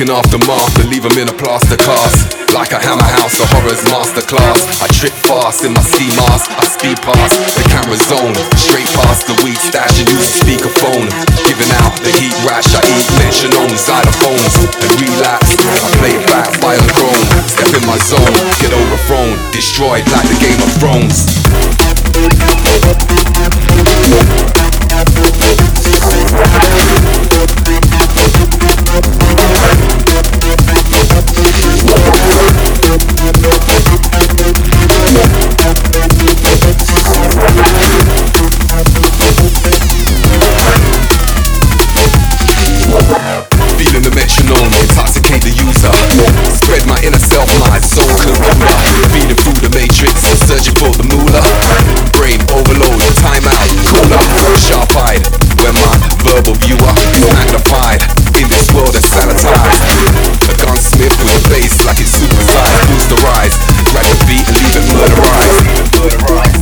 Walking after Martha, leave them in a plaster cast. Like a hammer house, a horror's masterclass. I trip fast in my ski mask, I speed past the camera zone, straight past the weed stash and use a speakerphone. Giving out the heat rash, I eat metronome, xylophones and relapse. I play it back, violent chrome. Step in my zone, get overthrown, destroyed like the Game of Thrones. Feeling the metronome, intoxicate the user. Spread my inner self, my soul computer. Feeding through the matrix, searching for the moolah. Brain overload, time out, cooler. Sharp-eyed, when my verbal viewer is magnified. In this world that's sanitized. A gunsmith with a bass like it's supersized. Boost the rise, grab the beat and leave it murderized.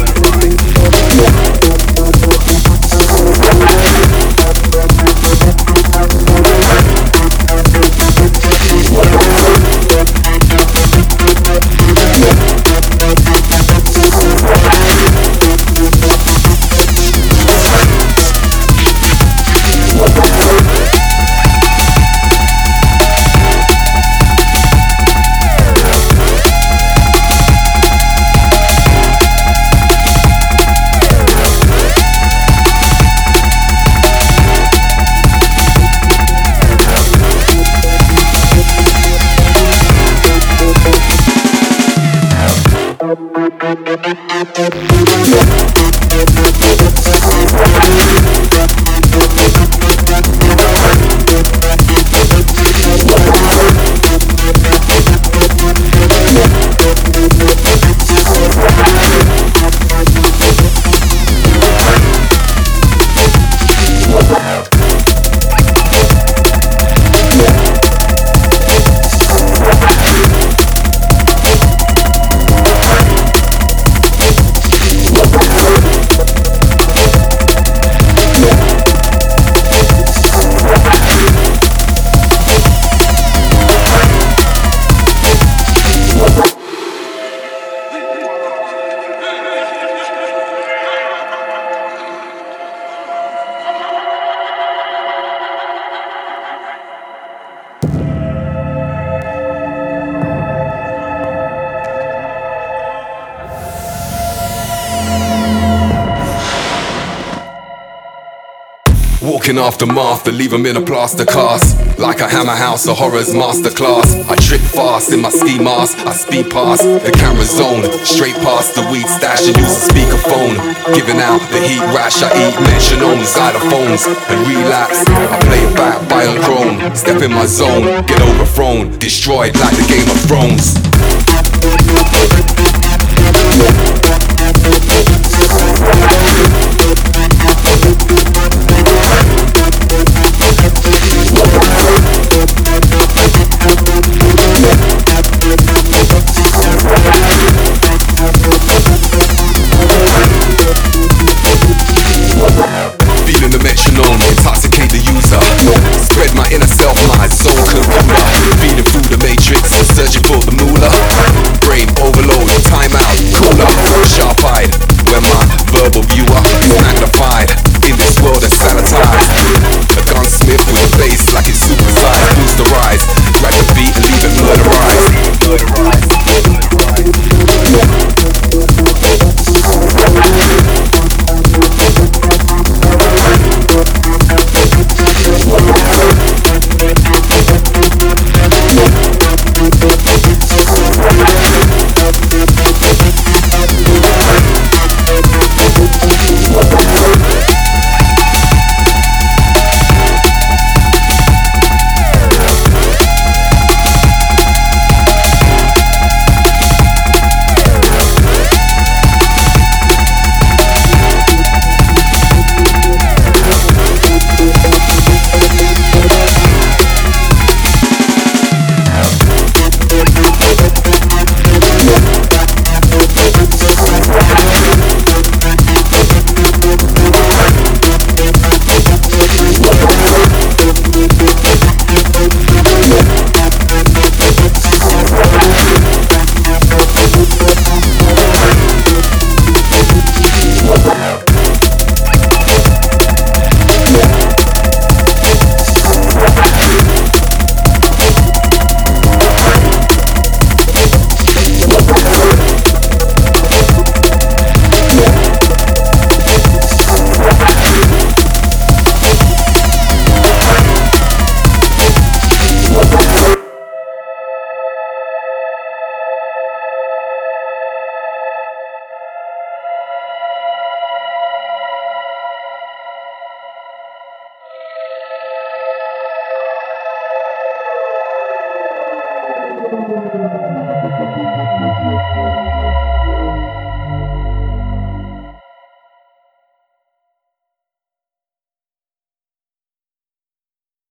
Walking after Martha, leave them in a plaster cast. Like a hammer house, a horror's masterclass. I trip fast in my ski mask, I speed past the camera zone, straight past the weed stash and use a speakerphone. Giving out the heat rash, I eat metronome, xylophones and relapse. I play it back, violent chrome. Step in my zone, get overthrown, destroyed like the Game of Thrones. Feeling the metronome, intoxicate the user. Spread my inner self, my soul computer. Feeding through the matrix, searching for the moolah. Brain overload, time out, cooler.